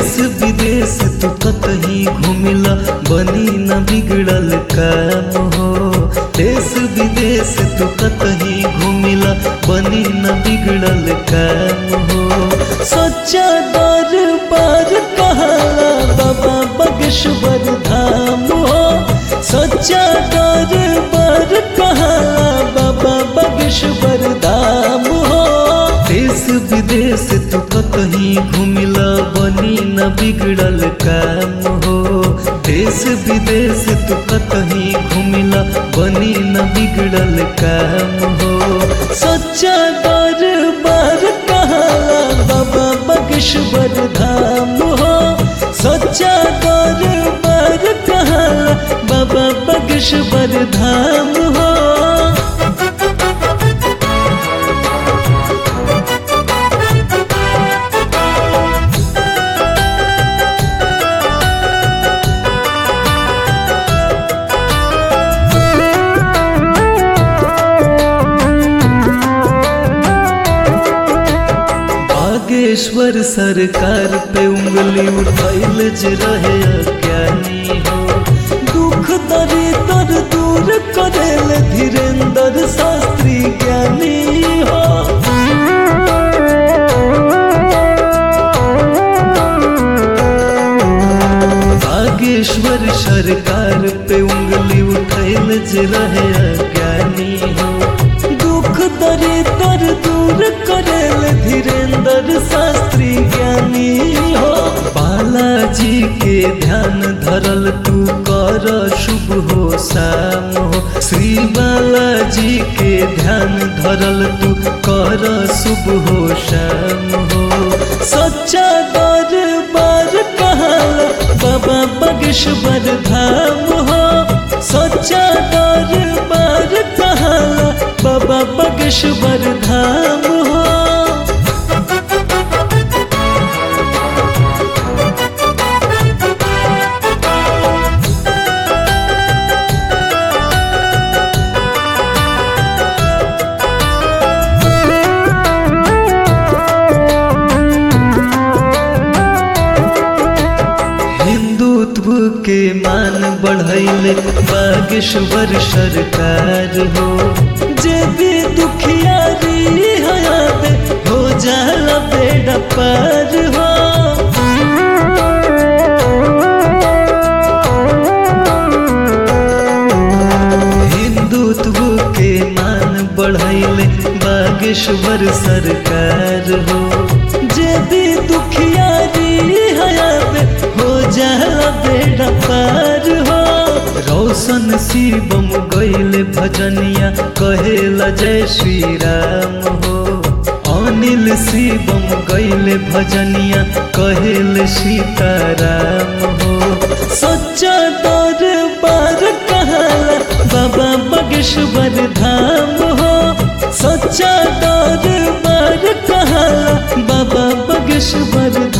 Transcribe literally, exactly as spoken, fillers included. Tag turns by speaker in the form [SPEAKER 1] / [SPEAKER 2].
[SPEAKER 1] देश विदेश तू कतही घूमिला बनी न बिगड़ल काम हो। देश विदेश तू कतही घूमिला बनी न बिगड़ल काम हो। सच्चा दरबार कहाला बाबा बागेश्वर धाम हो। सच्चा दरबार कहाला बाबा बागेश्वर धाम हो। देश विदेश तू कतही घूमिला बनी न बिगड़ल काम हो। देश विदेश तू कतही घूमिला बनी न बिगड़ल काम हो। सच्चा दरबार कहाला बाबा बागेश्वर धाम हो। सच्चा दरबार कहाला बाबा बागेश्वर धाम हो। बागेश्वर सरकार पे उंगली उठैल जे रहे अज्ञानी हो। दुख दरिद्र दूर करेल धीरेन्द्र शास्त्री ज्ञानी हो। बागेश्वर सरकार पे उंगली उठैल जे रहे अज्ञानी हो। दुख दरिद्र दूर करेल धीरेन्द्र शास्त्री ज्ञानी हो। बालाजी के ध्यान धरल तू कर शुभ हो शाम हो। श्री बालाजी के ध्यान धरल तू कर शुभ हो शाम हो। सच्चा दरबार कहाला बाबा बागेश्वर धाम हो। सच्चा दरबार कहाला बाबा बागेश्वर धाम हो। हिंदुत्व के मान बढ़ैले बागेश्वर सरकार हो। जे भी दुखियारी हयात हो जाला बेड़ा पार हो। हिंदुत्व के मान बढ़ैले बागेश्वर सरकार हो। जे भी दुखियारी हयात हो जाला बेड़ा पार हो। रोशन शिवम गैले भजनिया कहेला जय श्री राम हो। अनिल शिवम गैले भजनिया कहेले सीताराम हो। सच्चा दरबार कहाला बाबा बागेश्वर धाम हो। सच्चा दरबार कहाला बाबा बागेश्वर